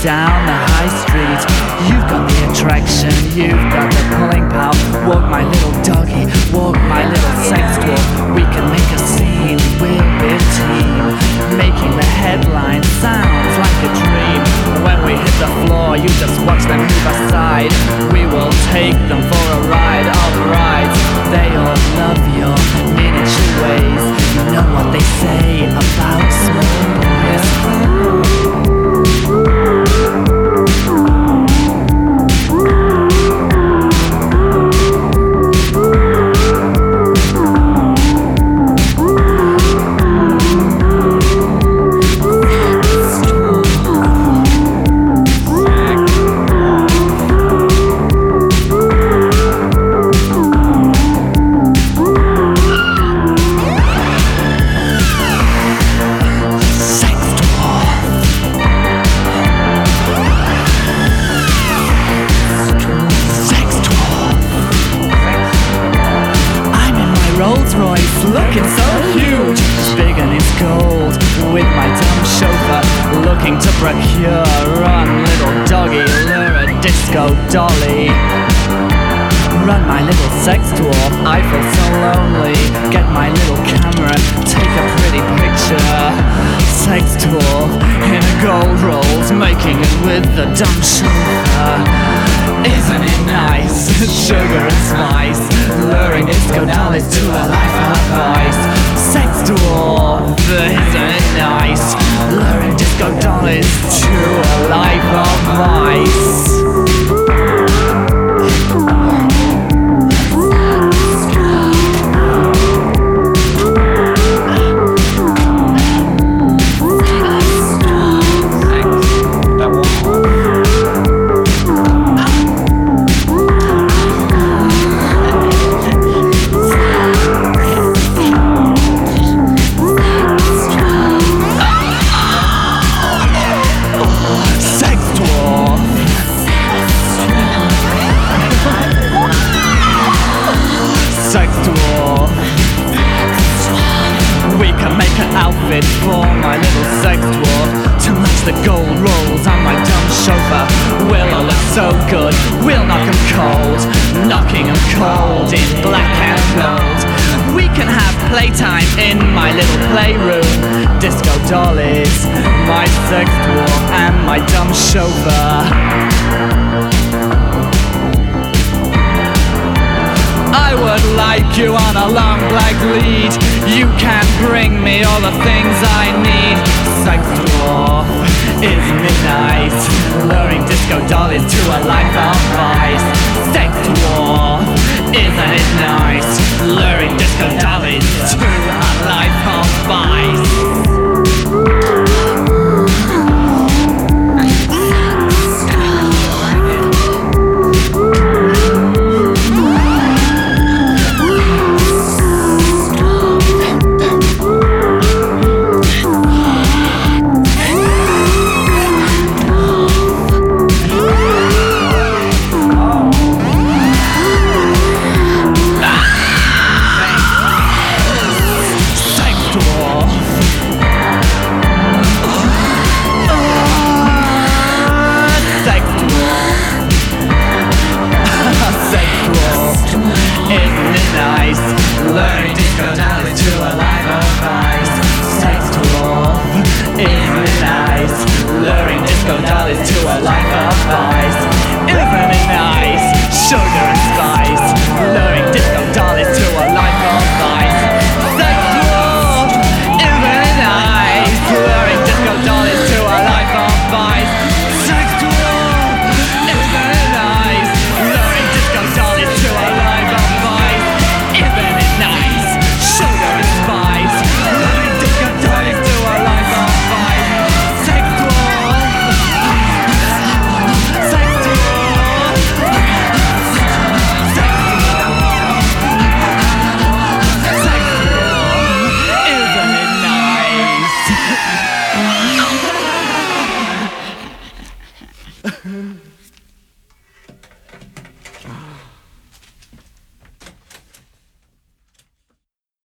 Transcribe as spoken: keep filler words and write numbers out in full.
down the high street. You've got the attraction, you've got the pulling power. Walk my little doggy, walk my little sex dwarf. We can make a scene, we'll be a team. Making the headline sounds like a dream. When we hit the floor, you just watch them move aside. We will take them for a ride, alright. They all love your miniature ways. You know what they say about small boys. Rolls Royce, looking so huge, big and it's gold, with my dumb chauffeur, looking to procure. Run little doggy, lure a disco dolly. Run my little sex dwarf, I feel so lonely. Get my little camera, take a pretty picture. Sex dwarf in a gold rolls, making it with the dumb chauffeur. Isn't it nice? Sugar and spice, luring disco dollies to a life of vice. Sex dwarf, isn't it nice? Luring disco dollies to a life of vice. Sex dwarf. We can make an outfit for my little sex dwarf to match the gold rolls on my dumb chauffeur. We'll all look so good, we'll knock 'em cold, knocking 'em cold in black and gold. We can have playtime in my little playroom. Disco dollies, my sex dwarf and my dumb chauffeur. I would like you on a long black lead. You can bring me all the things I need. Sex dwarf, isn't it nice? Luring disco dollies to a life of vice.